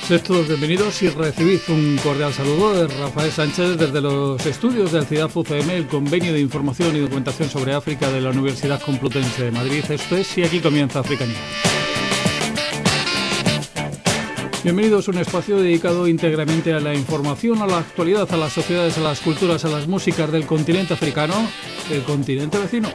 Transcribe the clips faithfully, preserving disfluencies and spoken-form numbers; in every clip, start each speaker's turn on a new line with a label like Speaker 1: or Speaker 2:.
Speaker 1: Sed todos bienvenidos y recibid un cordial saludo de Rafael Sánchez desde los estudios del CIDAF U C M, el Convenio de Información y Documentación sobre África de la Universidad Complutense de Madrid. Esto es Y aquí comienza Africanía. Bienvenidos a un espacio dedicado íntegramente a la información, a la actualidad, a las sociedades, a las culturas, a las músicas del continente africano, el continente vecino.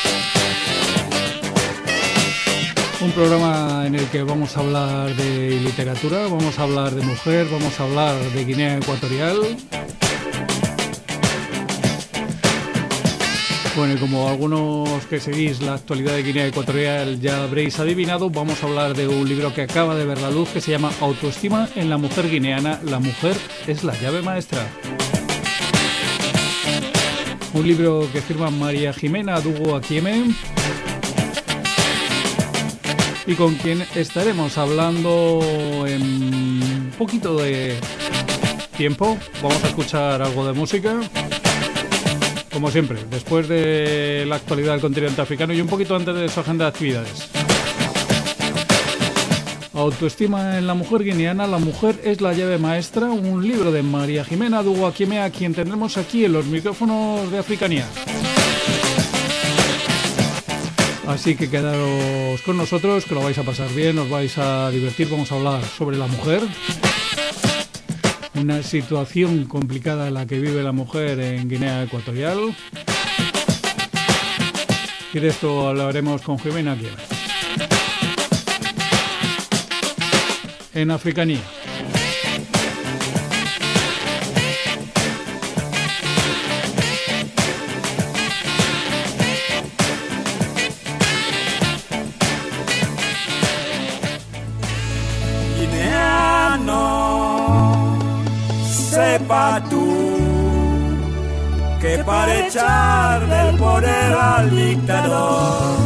Speaker 1: Un programa en el que vamos a hablar de literatura, vamos a hablar de mujer, vamos a hablar de Guinea Ecuatorial. Bueno, y como algunos que seguís la actualidad de Guinea Ecuatorial ya habréis adivinado, vamos a hablar de un libro que acaba de ver la luz que se llama Autoestima en la mujer guineana. La mujer es la llave maestra. Un libro que firma María Jimena Adugo Akieme, y con quien estaremos hablando en un poquito de tiempo. Vamos a escuchar algo de música, como siempre, después de la actualidad del continente africano y un poquito antes de su agenda de actividades. Autoestima en la mujer guineana, la mujer es la llave maestra, un libro de María Jimena Adugo Akieme, a quien tendremos aquí en los micrófonos de Africanía. Así que quedaros con nosotros, que lo vais a pasar bien, os vais a divertir. Vamos a hablar sobre la mujer, una situación complicada en la que vive la mujer en Guinea Ecuatorial. Y de esto hablaremos con Jimena aquí en Africanía.
Speaker 2: Sepa tú que para echar del poder al dictador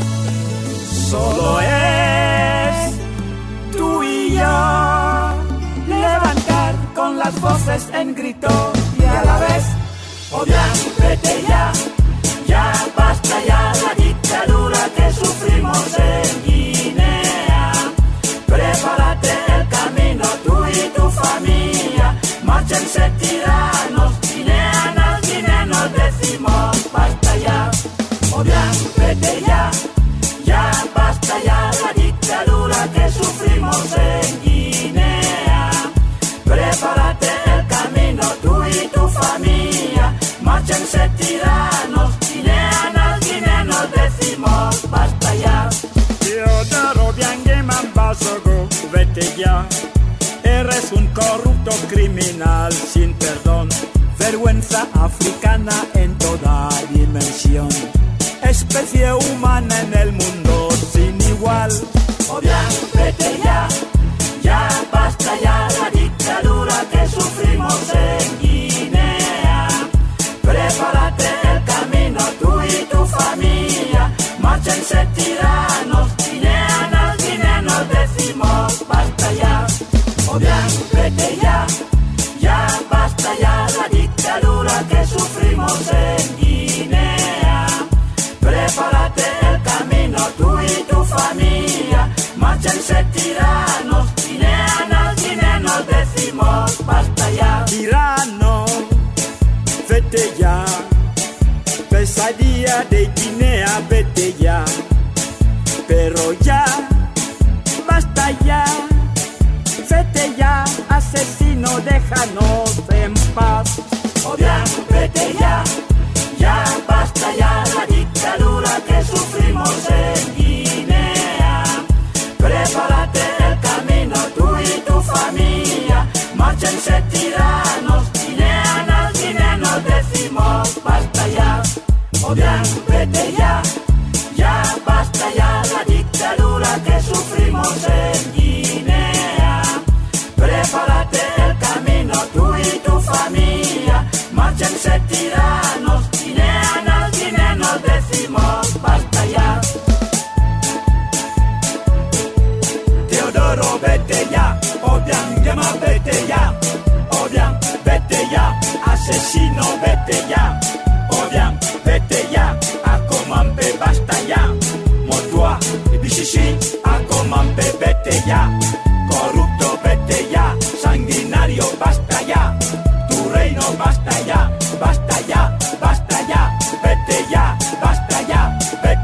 Speaker 2: solo es tú y yo levantar con las voces en grito y a la vez odiar, vete ya, ya basta ya la dictadura que sufrimos en Guinea. Prepárate el camino tú y tu familia. Márchense tiranos, guineanas, guineanos, decimos basta ya, odiar, vete ya, ya basta ya la dictadura que sufrimos en Guinea. Prepárate el camino tú y tu familia. Márchense tiranos, guineanas, guineanos, decimos basta ya. Teodoro Biangeman Basogo, vete ya. Eres un corrupto criminal sin perdón, vergüenza africana en toda dimensión, especie humana en el mundo sin igual. Odiar, vete ya, ya basta ya la dictadura que sufrimos en Guinea. Prepárate el camino tú y tu familia. Márchense tiranos, guineanas, guineanos, decimos basta ya. Odiar, vete ya, ya basta ya la dictadura que sufrimos en Guinea. Prepárate el camino tú y tu familia. Márchense tiranos, guineanas, guineanos, decimos basta ya. Tirano, vete ya, pesadilla de Guinea, vete ya. Pero ya, basta ya. Vete ya, asesino, déjanos en paz. Odiar, vete ya, ya basta ya la dictadura que sufrimos en Guinea. Prepárate el camino tú y tu familia. Márchense tiranos, guineanas, guineanos, decimos basta ya. Odiar, vete ya, ya basta ya la dictadura que sufrimos en Guinea. Prepárate el camino tú y tu familia. Márchense tiranos, guineanas, guineanos, decimos basta ya. Teodoro, vete ya, odian, llama, vete ya. Odian, vete ya, asesino, vete ya. Odian, vete ya, Akomampe, basta ya. Motua, Bishishi, Akomampe, vete ya. Corrupto, vete ya.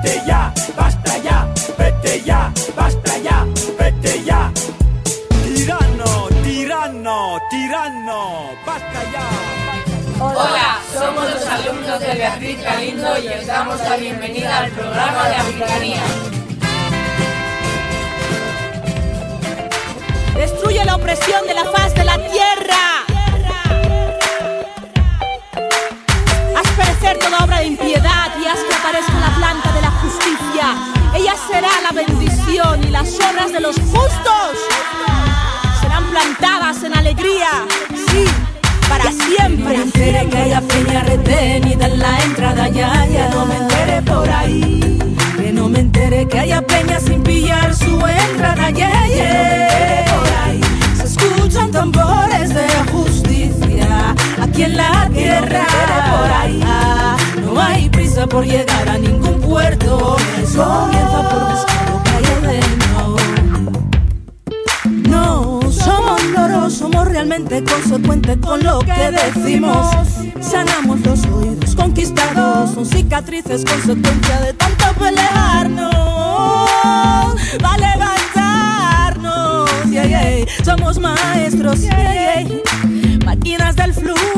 Speaker 2: vete ya, basta ya, vete ya, basta ya, vete ya. Tirano, tirano, tirano, basta ya.
Speaker 3: Hola, somos los alumnos de Beatriz Galindo y os damos la bienvenida al programa de Africanía.
Speaker 4: Destruye la opresión de la faz de la tierra. Haz perecer toda obra de impiedad y haz que aparezca la planta de la justicia. Ella será la bendición y las obras de los justos serán plantadas en alegría, sí, para siempre.
Speaker 5: Que no me entere que haya peña retenida en la entrada ya, ya. Que no me entere por ahí. Que no me entere que haya peña sin pillar su entrada ya, ya. Que no me entere por ahí. Se escuchan tambores de justicia aquí en la tierra. Que no me entere por ahí. Ah, no hay prisa por llegar a ningún puerto. Eso comienza por buscar lo que hay adentro. No somos loros, somos realmente consecuentes con lo que decimos. Sanamos los oídos conquistados, son cicatrices consecuencia de tanto pelearnos. Va a levantarnos, yeah, yeah. Somos maestros, yeah, yeah. Máquinas del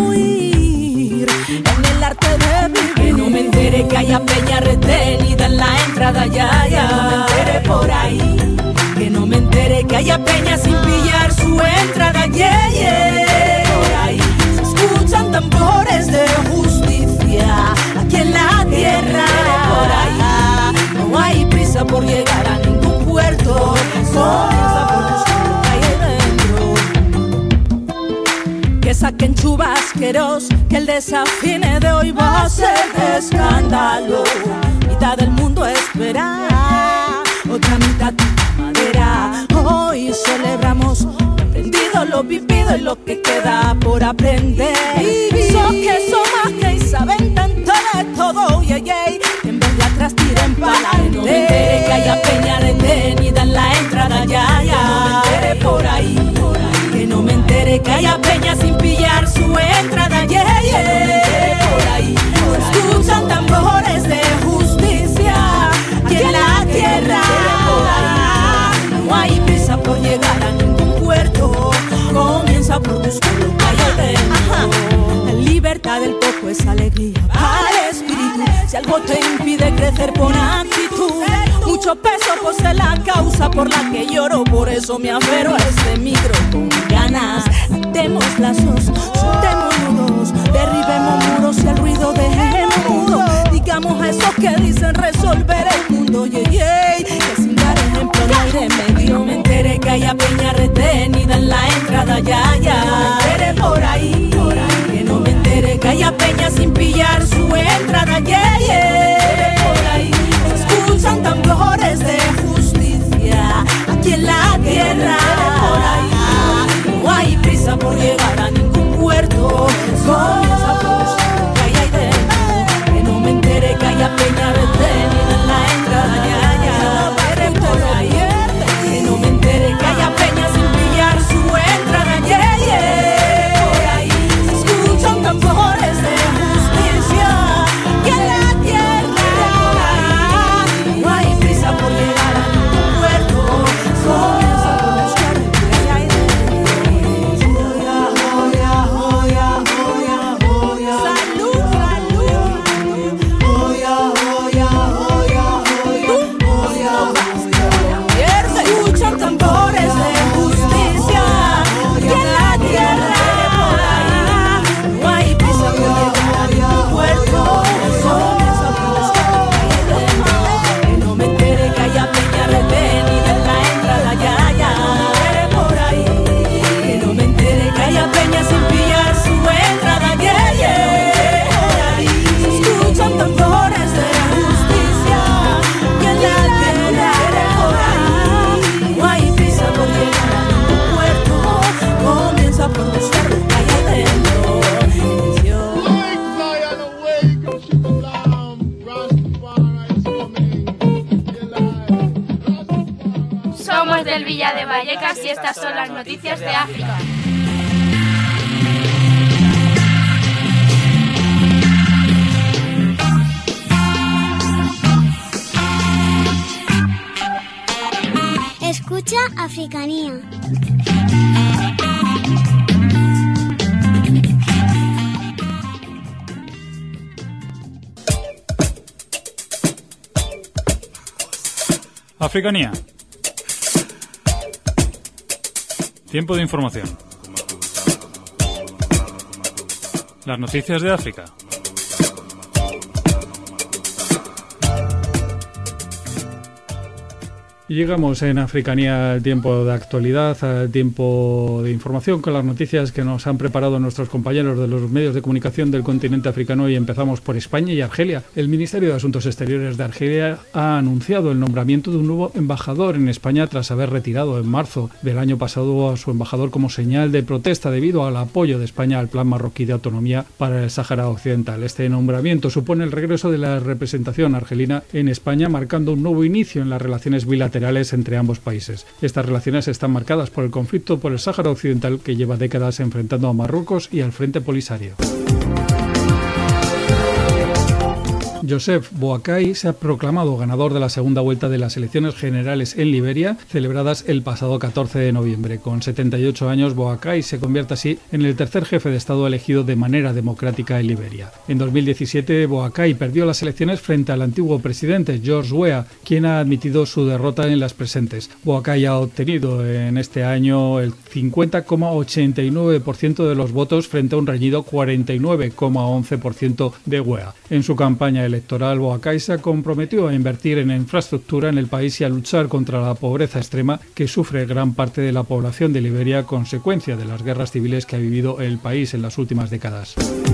Speaker 5: fluir en el arte de vivir. Que no me entere que haya peña retenida en la entrada ya, ya. Que no me entere por ahí. Que no me entere que haya peña sin pillar su entrada, yeah, yeah. Por ahí se escuchan tambores de justicia aquí en la tierra. Por ahí no hay prisa por llegar a ningún puerto. Comienza por buscar lo que hay dentro. Que saquen chubasqueros, que el desafine de hoy va a ser de escándalo. Mitad del mundo espera, otra mitad madera. Hoy celebramos lo aprendido, lo vivido y lo que queda por aprender. Esos que son más que y saben tanto de todo, yeah, yeah. Que en vez de atrás tiren pa'lante. Que no me entere que haya peña retenida en la entrada ya, ya. Que no me entere por ahí, por ahí. Que no me entere que haya peña sin pillar su entrada, yeah, yeah. Que no me entere por ahí, por ahí. Escuchan tambores de justicia aquí en la tierra. No hay prisa por llegar a ningún puerto. Comienza por buscar lo que hay adentro. La libertad del poco es alegría para el espíritu. Si algo te impide crecer, pon actitud. Mucho peso posee la causa por la que lloro. Por eso me aferro a este micro con ganas. Atemos lazos, soltemos nudos, derribemos muros y el ruido dejemos mudo. Digamos a esos que dicen resolver el mundo, yeah, yeah. Que sin dar ejemplo no hay remedio. No me entere que haya peña retenida en la entrada ya, ya. Que no me entere por ahí, por ahí. Que no me entere que haya peña sin pillar su entrada, yeah, yeah. Por ahí se escuchan tambores de justicia aquí en la tierra. Por ahí no hay prisa por llegar a ningún puerto. Comienza por buscar lo que hay ahí dentro. Que no me entere que haya peña retenida en la entrada ya, ya. Por ahí que no me entere que haya peña sin pillar su entrada, yeah, yeah. Por ahí se escuchan tambores de justicia que en la tierra. No hay prisa por llegar a ningún puerto. Comienza por buscar lo que hay dentro. Salud, salud. Escuchan tambores de justicia y en la tierra. No hay prisa por llegar a ningún puerto. Comienza por buscar lo que hay dentro. Que no me entere que haya peña retenida en la entrada ya, ya. Por ahí que no me entere que haya peña sin pillar su entrada, yeah, yeah. Por ahí se escuchan tambores de justicia y en la tierra. Por ahí no hay prisa por llegar a ningún puerto. Comienza por buscar lo que hay adentro.
Speaker 3: Somos del Villa de Vallecas y estas son las noticias de África.
Speaker 6: Escucha Africanía.
Speaker 1: Africanía. Tiempo de información. Las noticias de África. Y llegamos en Africanía al tiempo de actualidad, al tiempo de información con las noticias que nos han preparado nuestros compañeros de los medios de comunicación del continente africano, y empezamos por España y Argelia. El Ministerio de Asuntos Exteriores de Argelia ha anunciado el nombramiento de un nuevo embajador en España tras haber retirado en marzo del año pasado a su embajador como señal de protesta debido al apoyo de España al plan marroquí de autonomía para el Sáhara Occidental. Este nombramiento supone el regreso de la representación argelina en España, marcando un nuevo inicio en las relaciones bilaterales entre ambos países. Estas relaciones están marcadas por el conflicto por el Sáhara Occidental, que lleva décadas enfrentando a Marruecos y al Frente Polisario. Joseph Boakai se ha proclamado ganador de la segunda vuelta de las elecciones generales en Liberia, celebradas el pasado catorce de noviembre. Con setenta y ocho años, Boakai se convierte así en el tercer jefe de Estado elegido de manera democrática en Liberia. En dos mil diecisiete, Boakai perdió las elecciones frente al antiguo presidente George Weah, quien ha admitido su derrota en las presentes. Boakai ha obtenido en este año el cincuenta coma ochenta y nueve por ciento de los votos frente a un reñido cuarenta y nueve coma once por ciento de Weah. En su campaña electoral, Boakai se comprometió a invertir en infraestructura en el país y a luchar contra la pobreza extrema que sufre gran parte de la población de Liberia, consecuencia de las guerras civiles que ha vivido el país en las últimas décadas.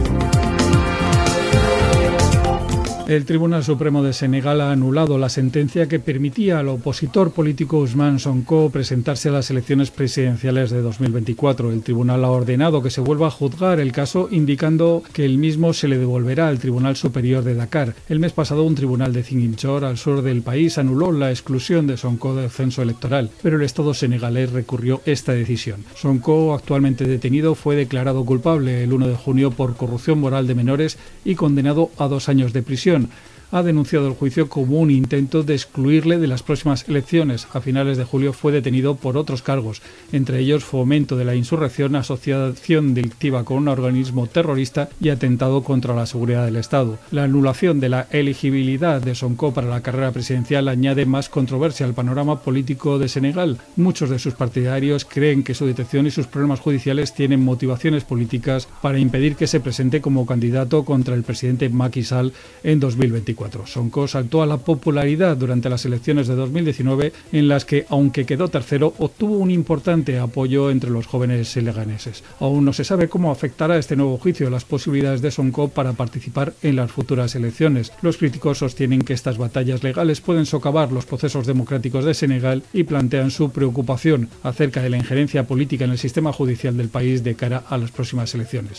Speaker 1: El Tribunal Supremo de Senegal ha anulado la sentencia que permitía al opositor político Ousmane Sonko presentarse a las elecciones presidenciales de dos mil veinticuatro. El tribunal ha ordenado que se vuelva a juzgar el caso, indicando que el mismo se le devolverá al Tribunal Superior de Dakar. El mes pasado, un tribunal de Ziguinchor, al sur del país, anuló la exclusión de Sonko del censo electoral, pero el Estado senegalés recurrió esta decisión. Sonko, actualmente detenido, fue declarado culpable el uno de junio por corrupción moral de menores y condenado a dos años de prisión. Ha denunciado el juicio como un intento de excluirle de las próximas elecciones. A finales de julio fue detenido por otros cargos, entre ellos fomento de la insurrección, asociación delictiva con un organismo terrorista y atentado contra la seguridad del Estado. La anulación de la elegibilidad de Sonko para la carrera presidencial añade más controversia al panorama político de Senegal. Muchos de sus partidarios creen que su detención y sus problemas judiciales tienen motivaciones políticas para impedir que se presente como candidato contra el presidente Macky Sall en dos mil veinticuatro. Sonko saltó a la popularidad durante las elecciones de dos mil diecinueve, en las que, aunque quedó tercero, obtuvo un importante apoyo entre los jóvenes senegaleses. Aún no se sabe cómo afectará este nuevo juicio las posibilidades de Sonko para participar en las futuras elecciones. Los críticos sostienen que estas batallas legales pueden socavar los procesos democráticos de Senegal y plantean su preocupación acerca de la injerencia política en el sistema judicial del país de cara a las próximas elecciones.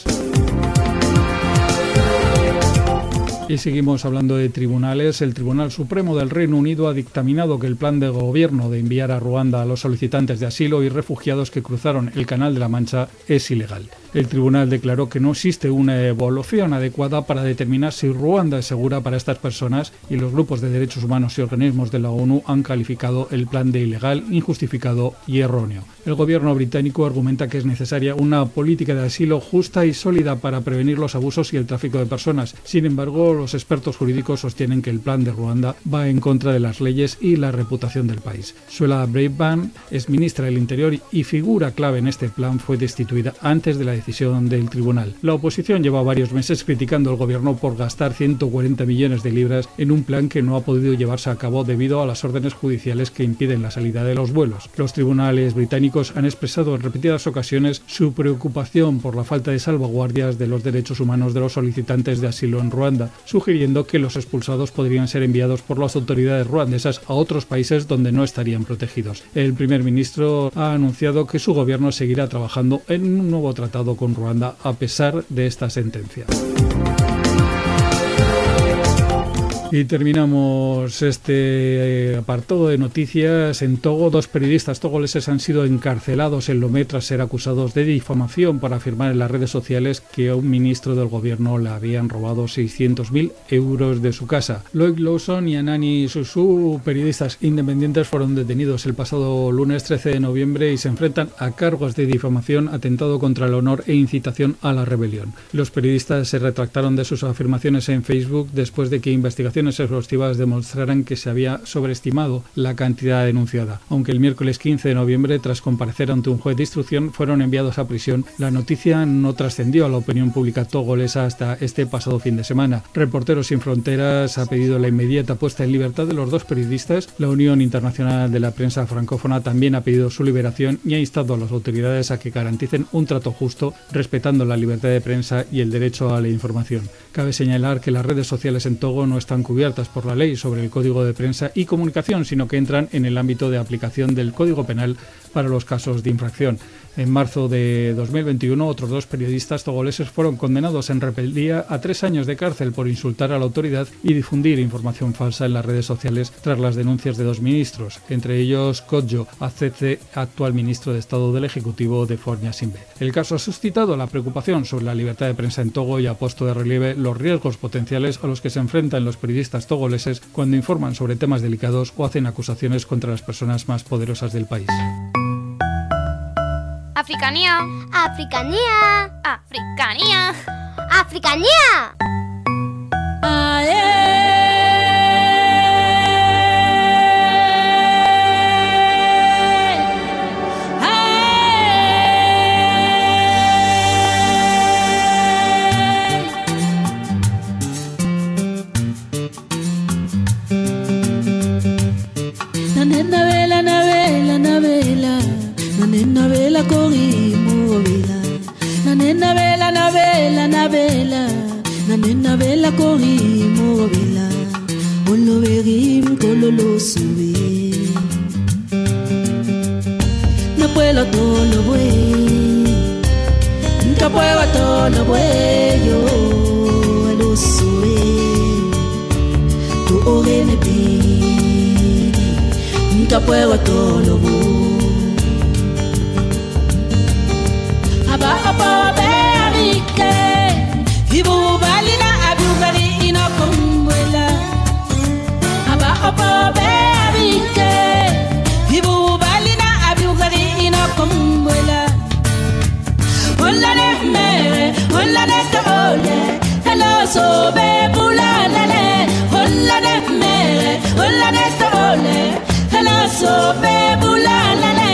Speaker 1: Y seguimos hablando de tribunales. El Tribunal Supremo del Reino Unido ha dictaminado que el plan de gobierno de enviar a Ruanda a los solicitantes de asilo y refugiados que cruzaron el Canal de la Mancha es ilegal. El tribunal declaró que no existe una evaluación adecuada para determinar si Ruanda es segura para estas personas, y los grupos de derechos humanos y organismos de la ONU han calificado el plan de ilegal, injustificado y erróneo. El gobierno británico argumenta que es necesaria una política de asilo justa y sólida para prevenir los abusos y el tráfico de personas. Sin embargo, los expertos jurídicos sostienen que el plan de Ruanda va en contra de las leyes y la reputación del país. Suella Braverman, ex ministra del Interior y figura clave en este plan, fue destituida antes de la decisión del tribunal. La oposición lleva varios meses criticando al gobierno por gastar ciento cuarenta millones de libras en un plan que no ha podido llevarse a cabo debido a las órdenes judiciales que impiden la salida de los vuelos. Los tribunales británicos han expresado en repetidas ocasiones su preocupación por la falta de salvaguardias de los derechos humanos de los solicitantes de asilo en Ruanda, sugiriendo que los expulsados podrían ser enviados por las autoridades ruandesas a otros países donde no estarían protegidos. El primer ministro ha anunciado que su gobierno seguirá trabajando en un nuevo tratado con Ruanda a pesar de esta sentencia. Y terminamos este apartado de noticias. En Togo, dos periodistas togoleses han sido encarcelados en Lomé tras ser acusados de difamación por afirmar en las redes sociales que a un ministro del gobierno le habían robado seiscientos mil euros de su casa. Loic Lawson y Anani Susu, periodistas independientes, fueron detenidos el pasado lunes trece de noviembre y se enfrentan a cargos de difamación, atentado contra el honor e incitación a la rebelión. Los periodistas se retractaron de sus afirmaciones en Facebook después de que investigaciones exhaustivas demostraran que se había sobreestimado la cantidad denunciada. Aunque el miércoles quince de noviembre, tras comparecer ante un juez de instrucción, fueron enviados a prisión, la noticia no trascendió a la opinión pública togolesa hasta este pasado fin de semana. Reporteros Sin Fronteras ha pedido la inmediata puesta en libertad de los dos periodistas. La Unión Internacional de la Prensa Francófona también ha pedido su liberación y ha instado a las autoridades a que garanticen un trato justo, respetando la libertad de prensa y el derecho a la información. Cabe señalar que las redes sociales en Togo no están cubiertas por la ley sobre el Código de Prensa y Comunicación, sino que entran en el ámbito de aplicación del Código Penal para los casos de infracción. En marzo de dos mil veintiuno, otros dos periodistas togoleses fueron condenados en rebeldía a tres años de cárcel por insultar a la autoridad y difundir información falsa en las redes sociales tras las denuncias de dos ministros, entre ellos Kodjo Acece, actual ministro de Estado del Ejecutivo de Fornia Simbe. El caso ha suscitado la preocupación sobre la libertad de prensa en Togo y ha puesto de relieve los riesgos potenciales a los que se enfrentan los periodistas togoleses cuando informan sobre temas delicados o hacen acusaciones contra las personas más poderosas del país.
Speaker 6: Africanía.
Speaker 7: Africanía.
Speaker 6: Africanía.
Speaker 7: Africanía.
Speaker 5: Navela, navela, navela, navela, corrimos vela. Navela, navela, navela, navela, corrimos vela. Olo verim, colo lo sube. No puedo todo lo bueno, no puedo todo lo bueno. Lo sube, tu orene pi, no puedo todo lo bueno. Abajo America, vivo valina abugali ina kumwela. Abajo America, vivo valina abugali ina kumwela. Hola ne mere, hola ne tole, hello so be bulalale. Hola ne mere, hola ne tole, hello so be bulalale.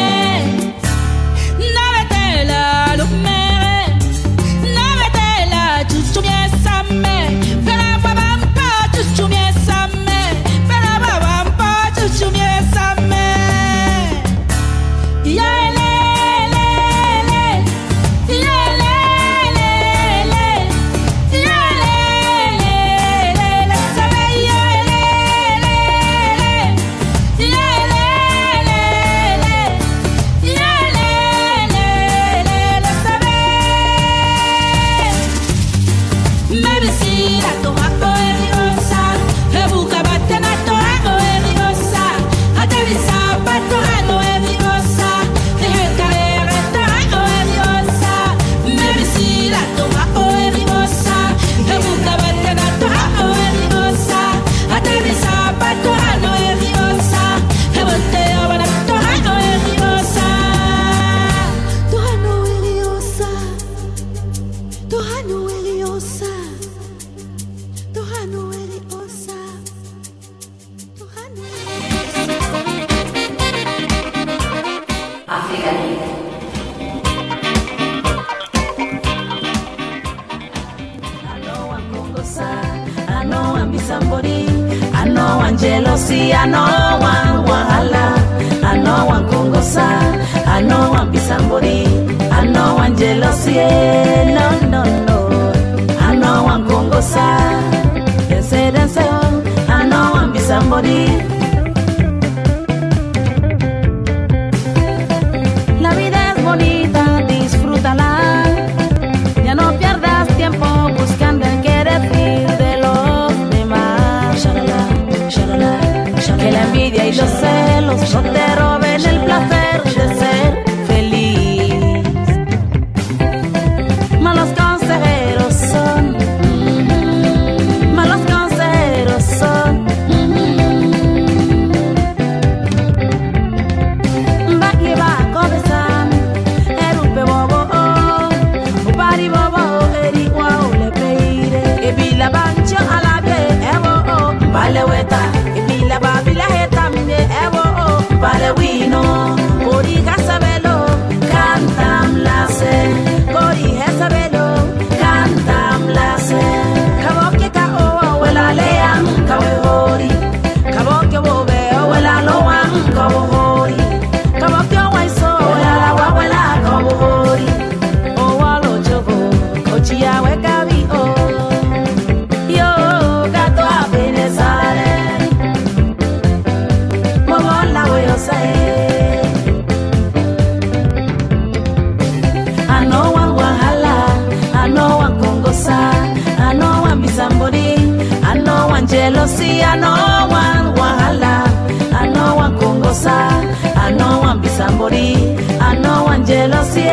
Speaker 8: Jealousy, I know one wahala, I know one congosa, I know one be somebody, I know one jealousy, no, no, no, I know one congosa, they say themselves, I know one be somebody. La vida es bonita, disfrútala, ya no pierdas tiempo buscando el que decir de los demás, shalala. que la envidia y los celos no te roben el placer de ser feliz. Malos consejeros son, mm, malos consejeros son. Va que va a comenzar, erupe bobo, o pari bobo, eri guau le peire, e vi la bancho a la vie, evo, vale weta, e vi la babila heta mine, evo, vale wino, ori gasabelo, cantam lase, ori hesabelo, cantam lase, kabo que ka o wela leam, kawe hori, kabo que bobe o wela loam, kabo hori, kabo que o waiso wela la wa wela kabo hori, o walo jogo, kochia we kabi o, yo gato a benezare, momo la we o say, I know one wahala, I know one kongosa, I know one be somebody, I know one jealousy, I know one wahala, I know one kongosa, I know one be somebody, I know one jealousy.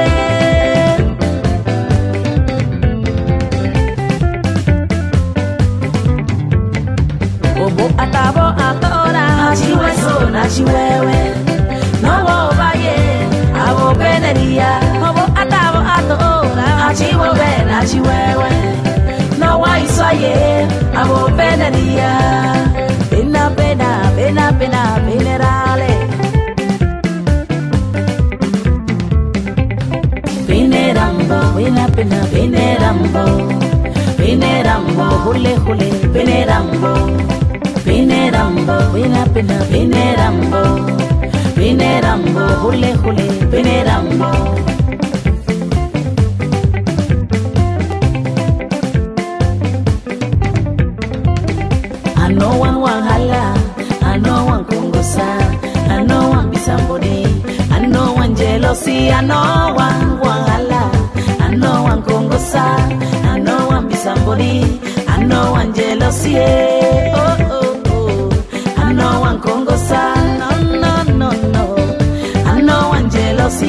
Speaker 8: Obo atabo atora, chiweso na chiwewe, no wo baye, abo beneria, obo atabo atora, chiwewe na chiwewe, no wa isoye, abo beneria, pena pena pena pena venerale, venerambo, pena pena venerambo, venerambo, hule hule, venerambo. Venerambo, pena pena, venerambo, venerambo, hule hule, venerambo. I know one wahala, I know one kongosa, I know one be somebody, I know one jealousy, I know one wahala, I know one kongosa, I know one be somebody, I know one jealousy. Oh oh. I know one kongosa, no, no, no, no. I know one jealousy.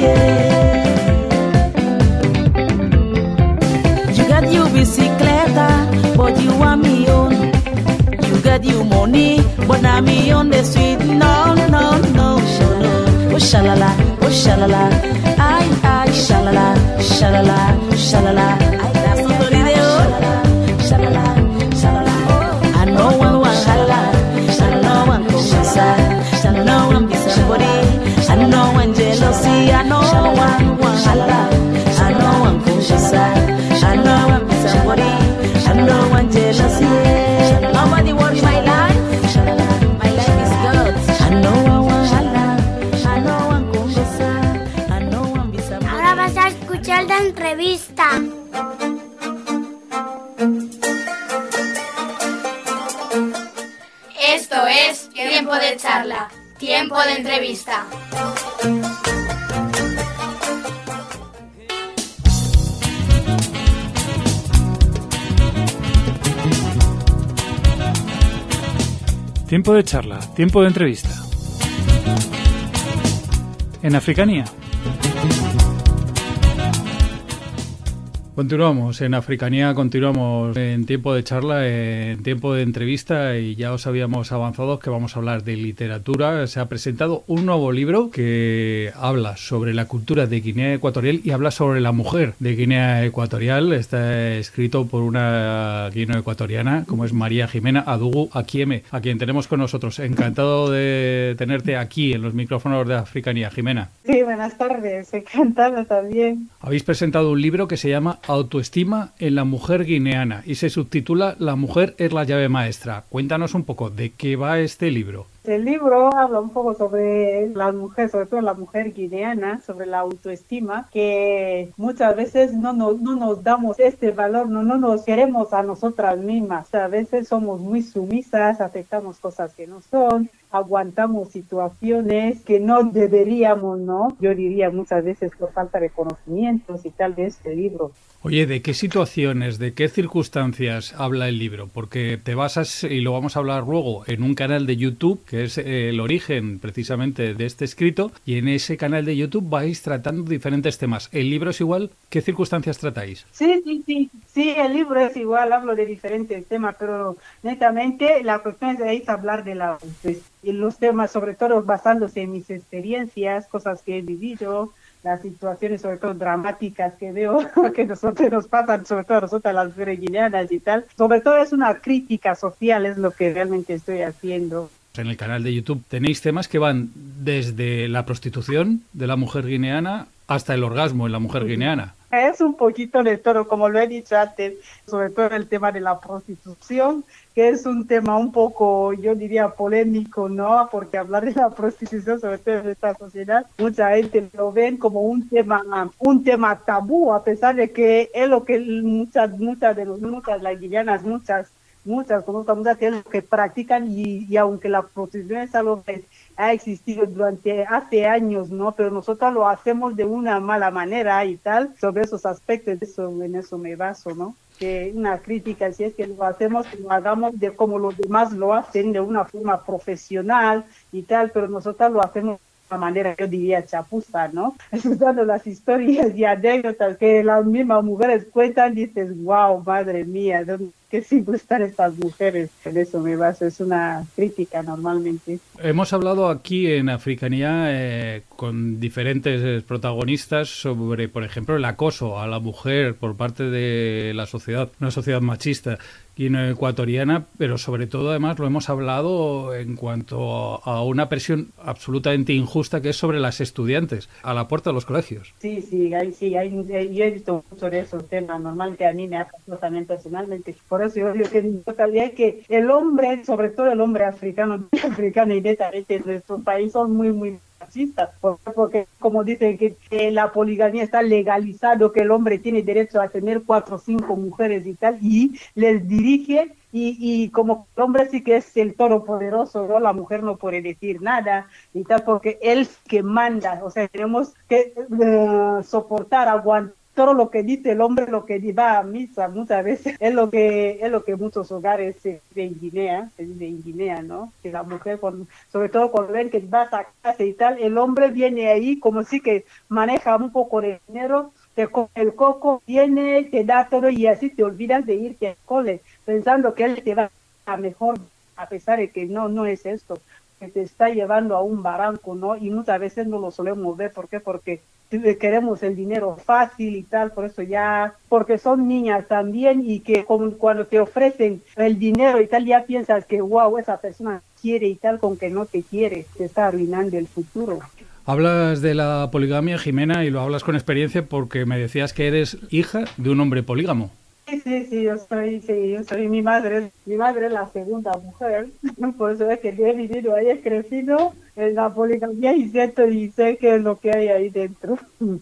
Speaker 8: You got your bicicleta, but you want me on. You got your money, but I'm me on the street. No, no, no, shalala, oh shalala, oh shalala, ay, ay, shalala, shalala, shalala. Ay, that's not the video. Shalala, shalala. I know one wahala. I know one kongosa, I know one be somebody, I know one jealousy, I know one wahala, I know one kongosa, I know one be somebody, I know one jealousy. Nobody worry my life, my life is good. I know one wahala, I know one kongosa, I know one be somebody.
Speaker 7: Ahora vas a escuchar la entrevista.
Speaker 3: Esto es Tiempo de Charla, Tiempo de Entrevista.
Speaker 1: Tiempo de charla, tiempo de entrevista. En Africanía. Continuamos en Africanía, continuamos en tiempo de charla, en tiempo de entrevista y ya os habíamos avanzado que vamos a hablar de literatura. Se ha presentado un nuevo libro que habla sobre la cultura de Guinea Ecuatorial y habla sobre la mujer de Guinea Ecuatorial. Está escrito por una guinea ecuatoriana como es María Jimena Adugu Akieme, a quien tenemos con nosotros. Encantado de tenerte aquí en los micrófonos de Africanía, Jimena.
Speaker 9: Sí, buenas tardes, encantada también.
Speaker 1: Habéis presentado un libro que se llama Autoestima en la mujer guineana y se subtitula La mujer es la llave maestra. Cuéntanos un poco de qué va este libro.
Speaker 9: El libro habla un poco sobre la mujer, sobre todo la mujer guineana, sobre la autoestima, que muchas veces no nos, no nos damos este valor, no, no nos queremos a nosotras mismas. A veces somos muy sumisas, aceptamos cosas que no son, aguantamos situaciones que no deberíamos, ¿no? Yo diría muchas veces por falta de conocimientos y tal vez el libro.
Speaker 1: Oye, ¿de qué situaciones, de qué circunstancias habla el libro? Porque te basas, y lo vamos a hablar luego, en un canal de YouTube que que es eh, el origen precisamente de este escrito, y en ese canal de YouTube vais tratando diferentes temas. ¿El libro es igual? ¿Qué circunstancias tratáis?
Speaker 9: Sí, sí, sí, sí, el libro es igual, hablo de diferentes temas, pero netamente la cuestión es hablar de la, pues, y los temas, sobre todo basándose en mis experiencias, cosas que he vivido, las situaciones sobre todo dramáticas que veo que nosotros nos pasan, sobre todo a nosotras las mujeres guineanas y tal. Sobre todo es una crítica social, es lo que realmente estoy haciendo.
Speaker 1: En el canal de YouTube tenéis temas que van desde la prostitución de la mujer guineana hasta el orgasmo en la mujer guineana.
Speaker 9: Es un poquito de todo, como lo he dicho antes, sobre todo el tema de la prostitución, que es un tema un poco, yo diría, polémico, ¿no? Porque hablar de la prostitución, sobre todo en esta sociedad, mucha gente lo ven como un tema, un tema tabú, a pesar de que es lo que muchas, muchas de los, muchas las guineanas, muchas muchas, conozco muchas que es lo que practican y, y aunque la prostitución es algo que ha existido durante hace años, ¿no? Pero nosotros lo hacemos de una mala manera y tal, sobre esos aspectos, eso, en eso me baso, ¿no? Que una crítica, si es que lo hacemos, que lo hagamos de como los demás lo hacen, de una forma profesional y tal, pero nosotros lo hacemos de una manera, yo diría, chapuza, ¿no? Escuchando las historias y anécdotas que las mismas mujeres cuentan, dices, wow, madre mía, ¿dónde? Qué simples están estas mujeres. En eso me baso, es una crítica normalmente.
Speaker 1: Hemos hablado aquí en Africanía eh, con diferentes protagonistas sobre, por ejemplo, el acoso a la mujer por parte de la sociedad, una sociedad machista guineoecuatoriana, pero sobre todo además lo hemos hablado en cuanto a una presión absolutamente injusta que es sobre las estudiantes a la puerta de los colegios.
Speaker 9: Sí, sí, hay, sí, hay, yo he visto mucho de esos temas, normalmente a mí me ha pasado también personalmente. Por eso yo digo que es que el hombre, sobre todo el hombre africano, africano y netamente en nuestro país son muy, muy machistas, porque como dicen que, que la poligamia está legalizado, que el hombre tiene derecho a tener cuatro o cinco mujeres y tal, y les dirige, y, y como el hombre sí que es el todopoderoso, ¿no? La mujer no puede decir nada y tal, porque él que manda, o sea, tenemos que uh, soportar, aguantar todo lo que dice el hombre, lo que va a misa muchas veces, es lo que es lo que muchos hogares se vive en Guinea, se vive en Guinea, ¿no? Que la mujer, con, sobre todo cuando ven que vas a casa y tal, el hombre viene ahí como si que maneja un poco de dinero, te come el coco, viene, te da todo y así te olvidas de irte al cole, pensando que él te va a mejor, a pesar de que no, no es esto, que te está llevando a un barranco, ¿no? Y muchas veces no lo solemos ver, ¿por qué? Porque queremos el dinero fácil y tal, por eso ya, porque son niñas también y que como cuando te ofrecen el dinero y tal, ya piensas que wow, esa persona quiere y tal, con que no te quiere, te está arruinando el futuro.
Speaker 1: Hablas de la poligamia, Jimena, y lo hablas con experiencia porque me decías que eres hija de un hombre polígamo.
Speaker 9: Sí, sí, sí, yo soy, sí, yo soy mi madre, mi madre es la segunda mujer, por eso es que he vivido ahí, he crecido en la poligamia y sé, y sé qué es lo que hay ahí dentro.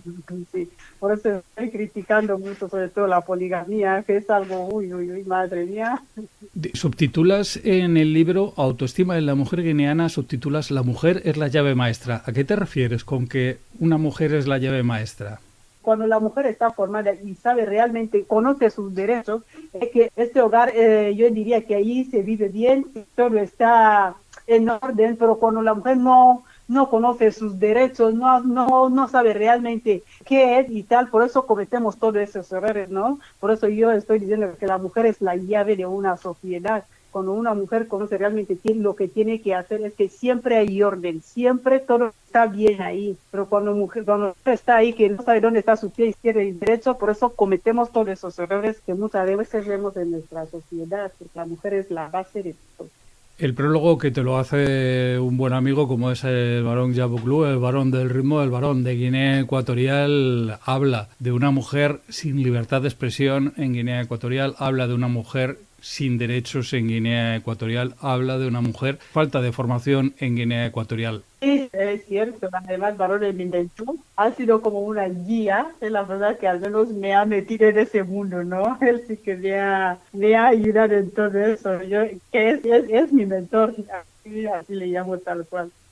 Speaker 9: Sí, por eso estoy criticando mucho sobre todo la poligamia, que es algo, uy, uy, uy, madre mía.
Speaker 1: Subtitulas en el libro Autoestima en la mujer guineana, subtitulas La mujer es la llave maestra. ¿A qué te refieres con que una mujer es la llave maestra?
Speaker 9: Cuando la mujer está formada y sabe realmente, conoce sus derechos, es que este hogar, eh, yo diría que ahí se vive bien, todo está en orden, pero cuando la mujer no, no conoce sus derechos, no, no, no sabe realmente qué es y tal, por eso cometemos todos esos errores, ¿no? Por eso yo estoy diciendo que la mujer es la llave de una sociedad. Cuando una mujer conoce realmente lo que tiene que hacer es que siempre hay orden, siempre todo está bien ahí, pero cuando mujer, cuando mujer está ahí que no sabe dónde está su pie izquierdo y derecho, por eso cometemos todos esos errores que muchas veces vemos en nuestra sociedad, porque la mujer es la base de todo.
Speaker 1: El prólogo que te lo hace un buen amigo como es el varón Yabuglu, el varón del ritmo, el varón de Guinea Ecuatorial, habla de una mujer sin libertad de expresión en Guinea Ecuatorial, habla de una mujer sin derechos en Guinea Ecuatorial, habla de una mujer falta de formación en Guinea Ecuatorial.
Speaker 9: Sí, es cierto, además Varón me inventó, ha sido como una guía, es la verdad que al menos me ha metido en ese mundo, ¿no? Él sí que me ha, me ha ayudado en todo eso, yo, que es, es, es mi mentor, así, así le llamo tal cual.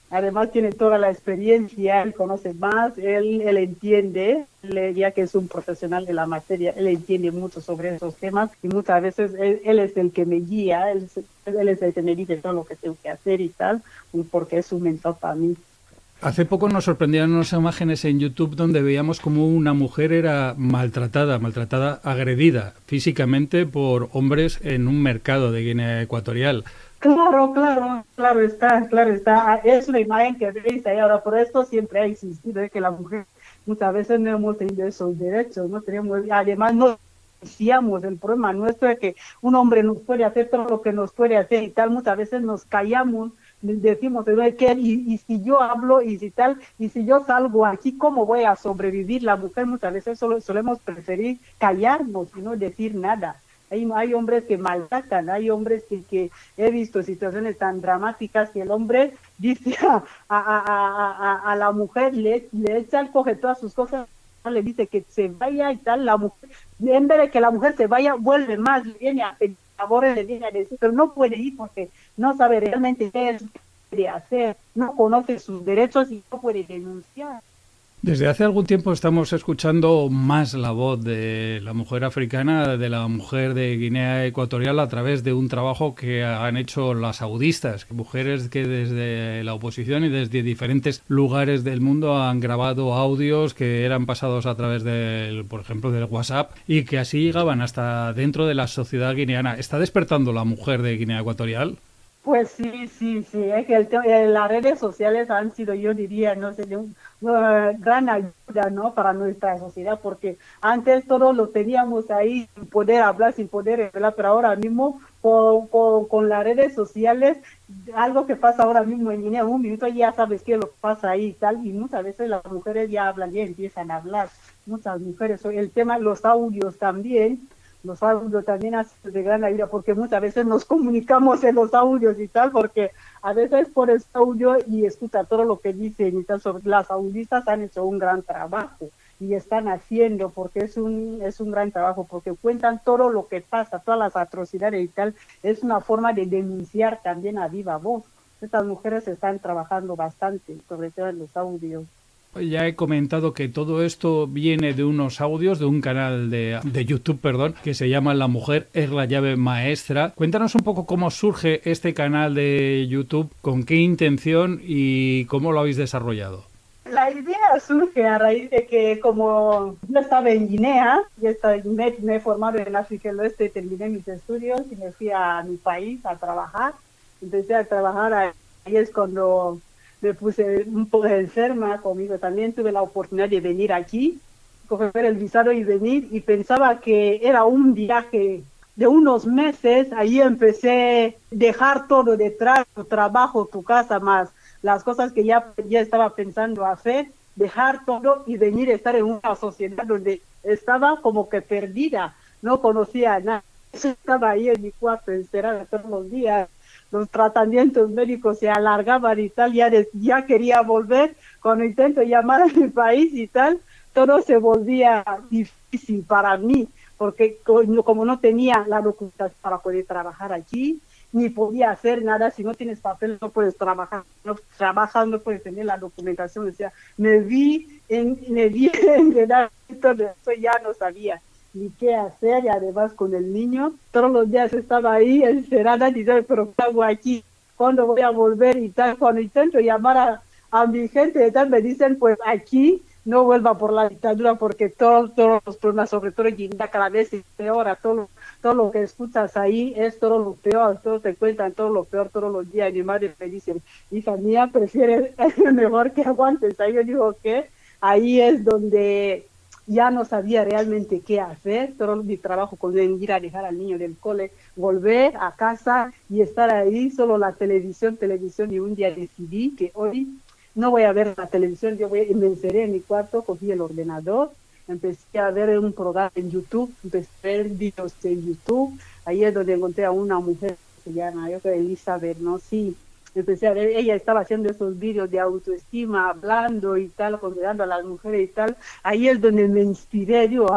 Speaker 9: Además tiene toda la experiencia, él conoce más, él, él entiende, él, ya que es un profesional de la materia, él entiende mucho sobre esos temas y muchas veces él, él es el que me guía, él, él es el que me dice todo lo que tengo que hacer y tal, porque es un mentor para mí.
Speaker 1: Hace poco nos sorprendieron unas imágenes en YouTube donde veíamos como una mujer era maltratada, maltratada, agredida físicamente por hombres en un mercado de Guinea Ecuatorial.
Speaker 9: Claro, claro, claro está, claro está. Es una imagen que veis ahí ahora, por esto siempre ha existido, ¿eh? Que la mujer muchas veces no hemos tenido esos derechos, no tenemos, además no decíamos, el problema nuestro es que un hombre nos puede hacer todo lo que nos puede hacer y tal, muchas veces nos callamos, decimos, ¿qué? Y, y si yo hablo y si tal, y si yo salgo aquí, ¿cómo voy a sobrevivir? La mujer muchas veces solo solemos preferir callarnos y no decir nada. Hay, hay hombres que maltratan, hay hombres que, que he visto situaciones tan dramáticas que el hombre dice a, a, a, a, a la mujer, le, le echa el coge todas sus cosas, le dice que se vaya y tal, la mujer, en vez de que la mujer se vaya, vuelve más, le viene a pedir favores, le viene a decir, pero no puede ir porque no sabe realmente qué es lo que quiere hacer, no conoce sus derechos y no puede denunciar.
Speaker 1: Desde hace algún tiempo estamos escuchando más la voz de la mujer africana, de la mujer de Guinea Ecuatorial a través de un trabajo que han hecho las saudistas, mujeres que desde la oposición y desde diferentes lugares del mundo han grabado audios que eran pasados a través del, por ejemplo, del WhatsApp y que así llegaban hasta dentro de la sociedad guineana. ¿Está despertando la mujer de Guinea Ecuatorial?
Speaker 9: Pues sí, sí, sí, es que el, eh, las redes sociales han sido, yo diría, no sé, de un, una gran ayuda, ¿no?, para nuestra sociedad, porque antes todos lo teníamos ahí sin poder hablar, sin poder hablar, pero ahora mismo con, con, con las redes sociales, algo que pasa ahora mismo en Guinea, un minuto ya sabes qué es lo que pasa ahí y tal, y muchas veces las mujeres ya hablan, ya empiezan a hablar, muchas mujeres, el tema, los audios también, los audios también hacen de gran ayuda porque muchas veces nos comunicamos en los audios y tal, porque a veces por el audio y escucha todo lo que dicen y tal, sobre las audistas han hecho un gran trabajo y están haciendo porque es un es un gran trabajo porque cuentan todo lo que pasa, todas las atrocidades y tal, es una forma de denunciar también a viva voz. Estas mujeres están trabajando bastante, sobre todo en los audios.
Speaker 1: Ya he comentado que todo esto viene de unos audios de un canal de, de YouTube, perdón, que se llama La Mujer es la llave maestra. Cuéntanos un poco cómo surge este canal de YouTube, con qué intención y cómo lo habéis desarrollado.
Speaker 9: La idea surge a raíz de que como yo estaba en Guinea, yo estaba, me, me he formado en África del Oeste, terminé mis estudios y me fui a mi país a trabajar. Empecé a trabajar, ahí es cuando me puse un poco enferma conmigo. También tuve la oportunidad de venir aquí, coger el visado y venir, y pensaba que era un viaje de unos meses. Ahí empecé a dejar todo detrás, tu trabajo, tu casa, más las cosas que ya, ya estaba pensando hacer, dejar todo y venir a estar en una sociedad donde estaba como que perdida, no conocía a nadie. Estaba ahí en mi cuarto encerrada todos los días. Los tratamientos médicos se alargaban y tal, ya, de, ya quería volver, cuando intento llamar a mi país y tal, todo se volvía difícil para mí, porque como no tenía la documentación para poder trabajar aquí, ni podía hacer nada, si no tienes papel no puedes trabajar, no trabajas, no puedes tener la documentación, o sea, me vi en, me vi enredada, entonces ya no sabía ni qué hacer, y además con el niño, todos los días estaba ahí encerrada, diciendo, pero ¿qué hago aquí? ¿Cuándo voy a volver? Y tal, cuando intento llamar a, a mi gente y tal, me dicen, pues aquí no vuelva por la dictadura, porque todos, todos los problemas, sobre todo en Guinea, cada vez es peor, a todo, todo lo que escuchas ahí es todo lo peor, todos te cuentan todo lo peor todos los días, y mi madre me dice, hija mía, prefiere mejor que aguantes. Ahí yo digo que ahí es donde ya no sabía realmente qué hacer, todo mi trabajo con ir a dejar al niño del cole, volver a casa y estar ahí, solo la televisión, televisión, y un día decidí que hoy no voy a ver la televisión, yo voy, me encerré en mi cuarto, cogí el ordenador, empecé a ver un programa en YouTube, empecé a ver videos en YouTube, ahí es donde encontré a una mujer que se llama, yo creo, Elizabeth, ¿no? Sí. Empecé a ver, ella estaba haciendo esos vídeos de autoestima, hablando y tal, considerando a las mujeres y tal. Ahí es donde me inspiré, digo, ah,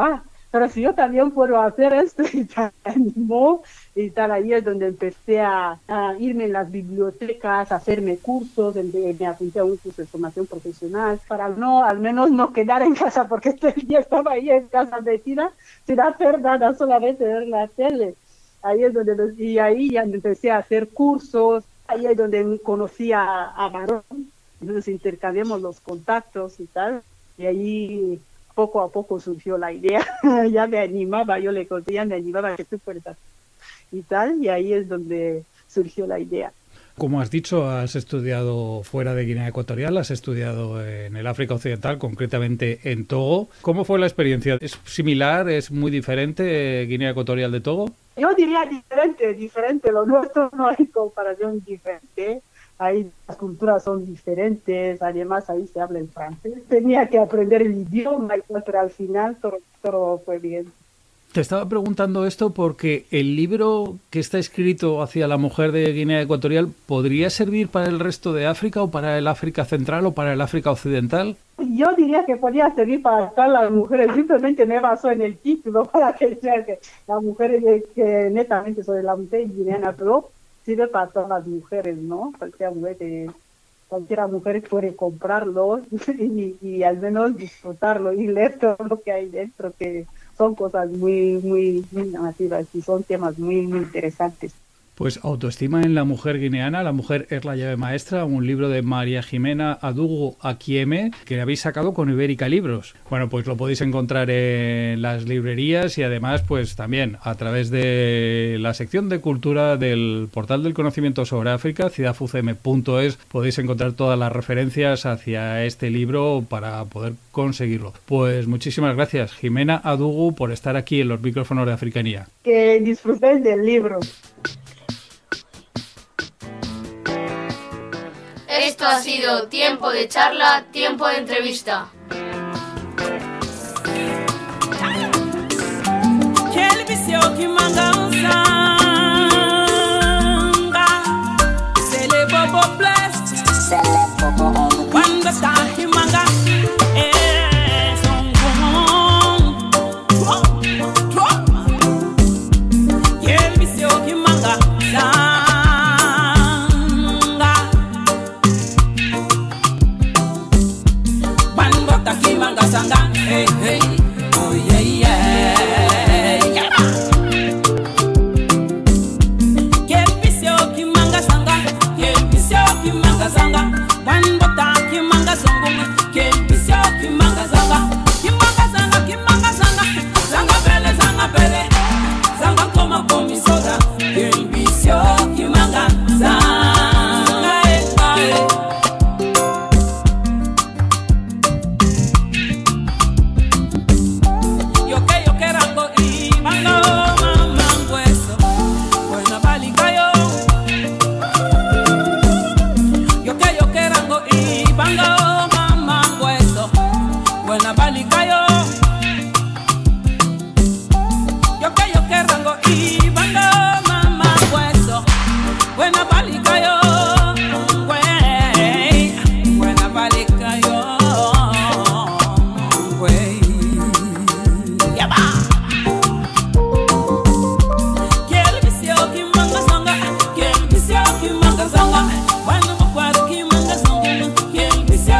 Speaker 9: pero si yo también puedo hacer esto, y tal, animó, y tal, ahí es donde empecé a, a irme en las bibliotecas, a hacerme cursos, donde me apunté a un curso de formación profesional, para no, al menos no quedar en casa, porque este día estaba ahí en casa metida, sin hacer nada, solamente ver la tele. Ahí es donde, y ahí ya empecé a hacer cursos, ahí es donde conocí a, a Varón, entonces intercambiamos los contactos y tal, y ahí poco a poco surgió la idea, ya me animaba, yo le conté, ya me animaba que tú puedes hacer y tal, y ahí es donde surgió la idea.
Speaker 1: Como has dicho, has estudiado fuera de Guinea Ecuatorial, has estudiado en el África Occidental, concretamente en Togo. ¿Cómo fue la experiencia? ¿Es similar, es muy diferente Guinea Ecuatorial de Togo?
Speaker 9: Yo diría diferente, diferente, lo nuestro no hay comparación diferente. Ahí las culturas son diferentes, además ahí se habla en francés. Tenía que aprender el idioma, pero al final todo, todo fue bien.
Speaker 1: Te estaba preguntando esto porque el libro que está escrito hacia la mujer de Guinea Ecuatorial ¿podría servir para el resto de África o para el África Central o para el África Occidental?
Speaker 9: Yo diría que podría servir para todas las mujeres, simplemente me basó en el título para que sea que la mujer que netamente sobre la mujer guineana, pero sirve para todas las mujeres, ¿no? Cualquier mujer, eh, cualquiera mujer puede comprarlo y, y al menos disfrutarlo y leer todo lo que hay dentro, que son cosas muy, muy, muy llamativas y son temas muy, muy interesantes.
Speaker 1: Pues Autoestima en la mujer guineana, la mujer es la llave maestra, un libro de María Jimena Adugo Akieme, que habéis sacado con Ibérica Libros. Bueno, pues lo podéis encontrar en las librerías y además pues también a través de la sección de cultura del portal del conocimiento sobre África, cidafucm punto es, podéis encontrar todas las referencias hacia este libro para poder conseguirlo. Pues muchísimas gracias, Jimena Adugo, por estar aquí en los micrófonos de Africanía.
Speaker 9: Que disfruten del libro.
Speaker 3: Esto ha sido Tiempo de Charla, Tiempo de Entrevista.
Speaker 10: When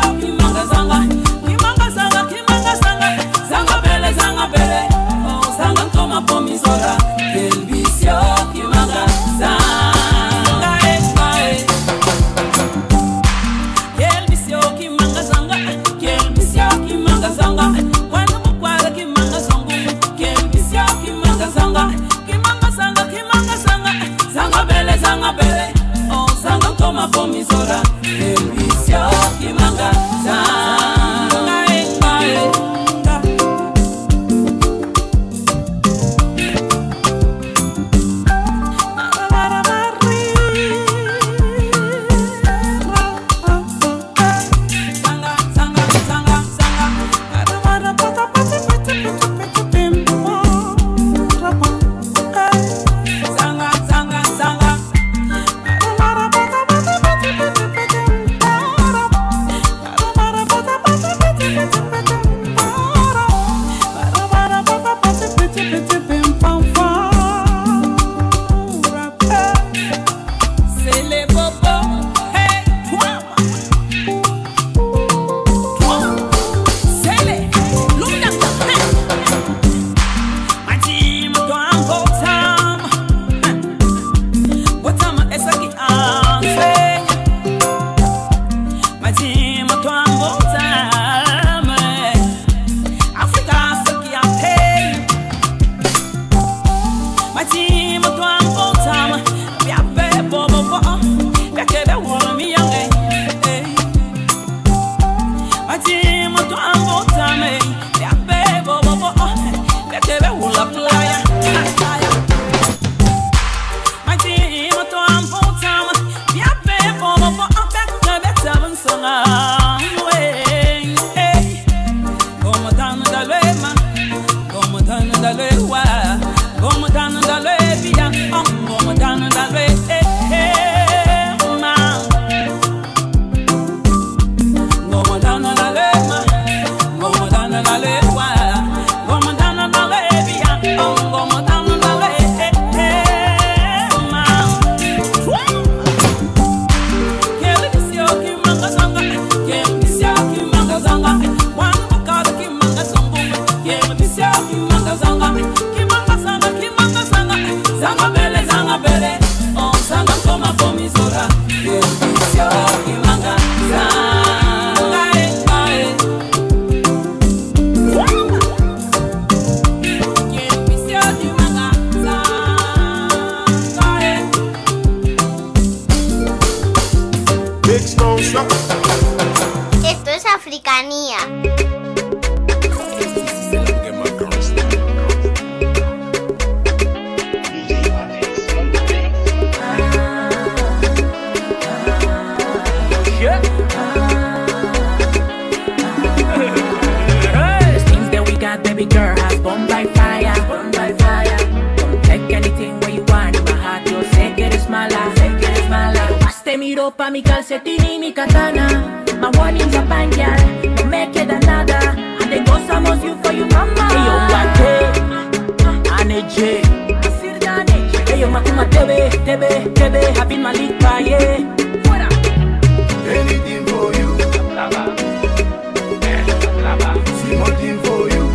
Speaker 7: Esto es Africanía.
Speaker 8: Baby girl has burned by fire, burned by fire. Don't take anything where you want in my heart. Yo sé que eres mala, sé que eres mala. Robaste mi ropa, mi calcetín y mi katana. My warnings are bang, girl, no me queda nada. And then go some of you for you, mama. Hey, yo, Wate, Aneje, Asirda Aneje. Hey, yo, Makuma Tebe, Tebe, Tebe, Happy Malik Baye. Fuera.
Speaker 2: Anything for you, Lava. Lava. See one thing for you.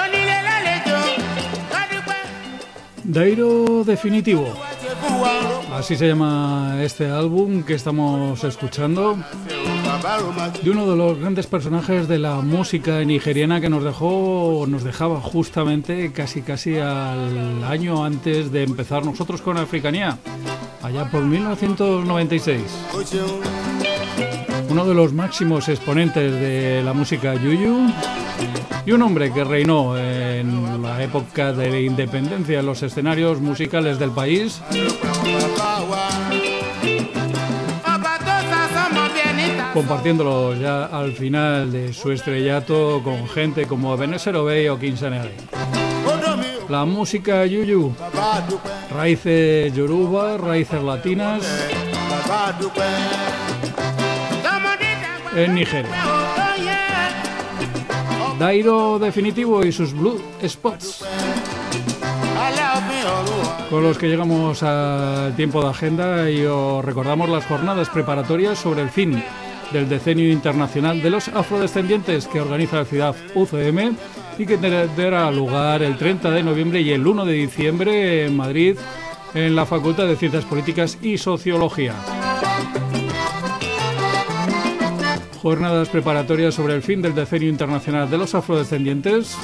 Speaker 1: Dairo definitivo. Así se llama este álbum que estamos escuchando, de uno de los grandes personajes de la música nigeriana que nos dejó, nos dejaba justamente casi casi al año antes de empezar nosotros con Africanía, allá por mil novecientos noventa y seis. Uno de los máximos exponentes de la música yuyu y un hombre que reinó en la época de la independencia en los escenarios musicales del país, compartiéndolo ya al final de su estrellato con gente como Ebenezer Obey o King Senere. La música yuyu, raíces yoruba, raíces latinas en Nigeria. Dairo Definitivo y sus Blue Spots, con los que llegamos al tiempo de agenda y os recordamos las jornadas preparatorias sobre el fin del Decenio Internacional de los Afrodescendientes que organiza la ciudad U C M y que tendrá lugar el treinta de noviembre y el uno de diciembre en Madrid, en la Facultad de Ciencias Políticas y Sociología. Jornadas preparatorias sobre el fin del Decenio Internacional de los Afrodescendientes,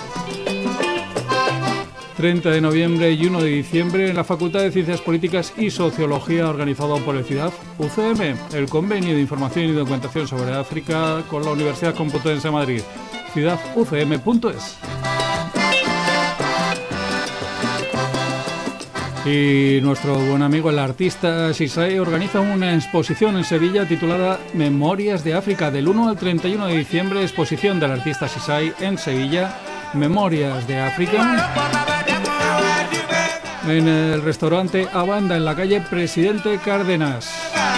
Speaker 1: treinta de noviembre y uno de diciembre en la Facultad de Ciencias Políticas y Sociología, organizado por el CIDAF U C M, el Convenio de Información y Documentación sobre África con la Universidad Complutense de Madrid, cidaf u c m punto es. Y nuestro buen amigo el artista Sisai organiza una exposición en Sevilla titulada Memorias de África, del uno al treinta y uno de diciembre, exposición del artista Sisai en Sevilla, Memorias de África, en el restaurante Abanda, en la calle Presidente Cárdenas.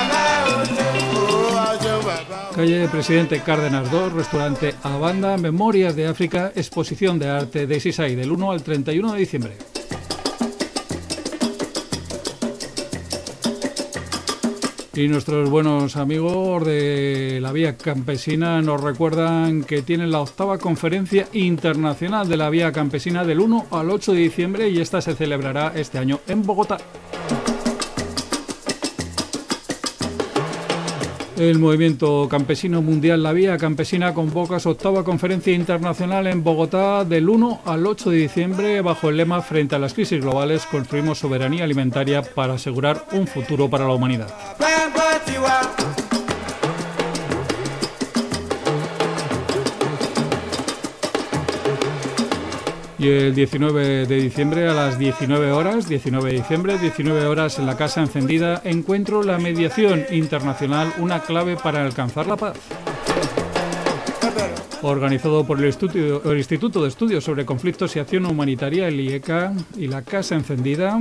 Speaker 1: Calle Presidente Cárdenas dos, restaurante Abanda, Memorias de África, exposición de arte de Sisai, del uno al treinta y uno de diciembre. Y nuestros buenos amigos de la Vía Campesina nos recuerdan que tienen la octava Conferencia Internacional de la Vía Campesina del uno al ocho de diciembre y esta se celebrará este año en Bogotá. El Movimiento Campesino Mundial La Vía Campesina convoca su octava Conferencia Internacional en Bogotá del uno al ocho de diciembre bajo el lema "Frente a las crisis globales, construimos soberanía alimentaria para asegurar un futuro para la humanidad". Y el diecinueve de diciembre a las diecinueve horas, diecinueve de diciembre, diecinueve horas en la Casa Encendida, encuentro La Mediación Internacional, una clave para alcanzar la paz. Organizado por el, estudio, el Instituto de Estudios sobre Conflictos y Acción Humanitaria, el I E C A, y la Casa Encendida,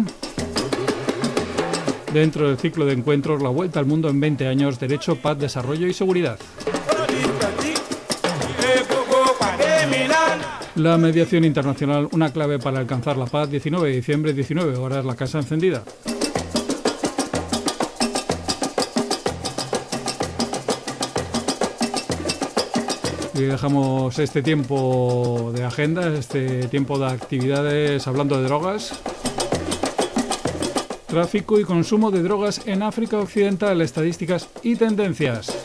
Speaker 1: dentro del ciclo de encuentros La Vuelta al Mundo en veinte años, Derecho, Paz, Desarrollo y Seguridad. La Mediación Internacional, una clave para alcanzar la paz, diecinueve de diciembre, diecinueve horas, la Casa Encendida. Y dejamos este tiempo de agenda, este tiempo de actividades hablando de drogas. Tráfico y consumo de drogas en África Occidental, estadísticas y tendencias.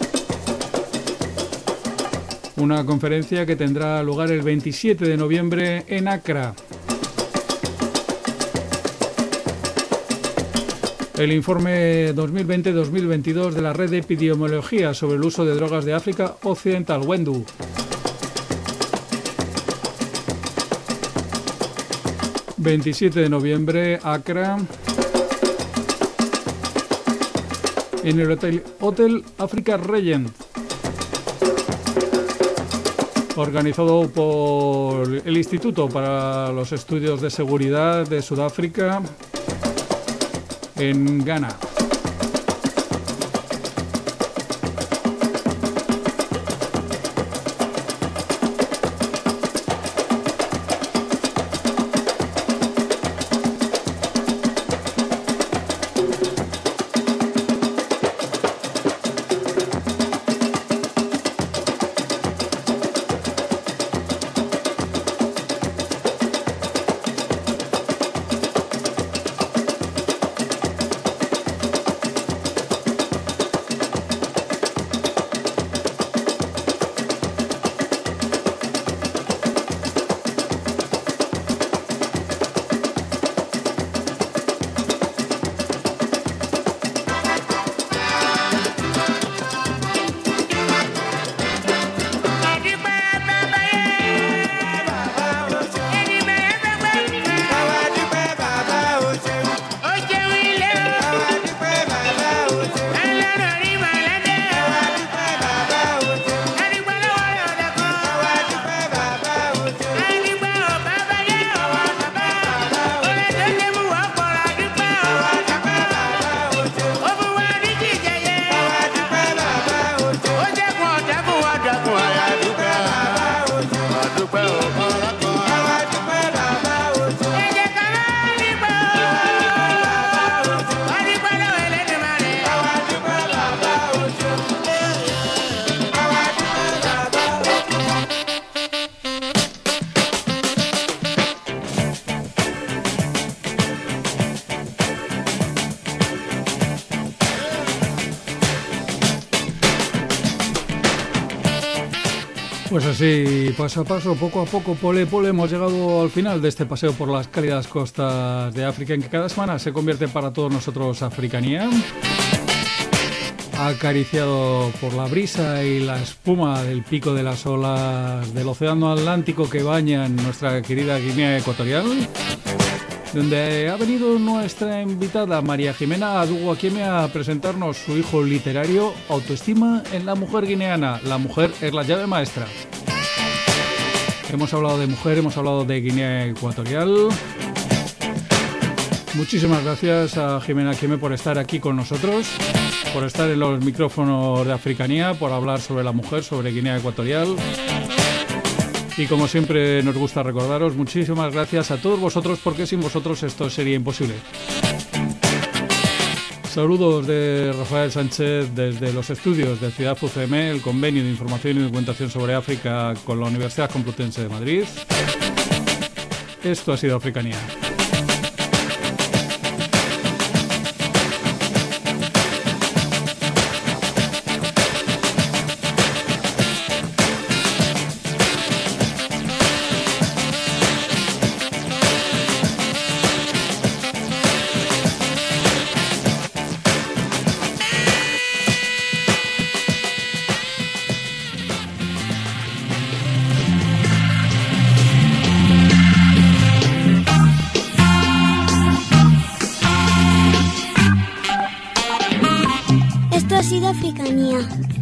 Speaker 1: Una conferencia que tendrá lugar el veintisiete de noviembre en Accra. El informe dos mil veinte dos mil veintidós de la Red de Epidemiología sobre el uso de drogas de África Occidental, WENDU. veintisiete de noviembre, Accra. En el Hotel, Hotel Africa Regent, organizado por el Instituto para los Estudios de Seguridad de Sudáfrica en Ghana. Pues así, paso a paso, poco a poco, pole pole, hemos llegado al final de este paseo por las cálidas costas de África, en que cada semana se convierte para todos nosotros Africanía, acariciado por la brisa y la espuma del pico de las olas del océano Atlántico que bañan nuestra querida Guinea Ecuatorial, donde ha venido nuestra invitada María Jimena Aduguaquieme a presentarnos su hijo literario, Autoestima en la mujer guineana. La mujer es la llave maestra. Hemos hablado de mujer, hemos hablado de Guinea Ecuatorial. Muchísimas gracias a Jimena Aquieme por estar aquí con nosotros, por estar en los micrófonos de Africanía, por hablar sobre la mujer, sobre Guinea Ecuatorial. Y como siempre nos gusta recordaros, muchísimas gracias a todos vosotros, porque sin vosotros esto sería imposible. Saludos de Rafael Sánchez desde los estudios de Ciudad U C M, el Convenio de Información y Documentación sobre África con la Universidad Complutense de Madrid. Esto ha sido Africanía.
Speaker 7: Esto ha sido Africanía.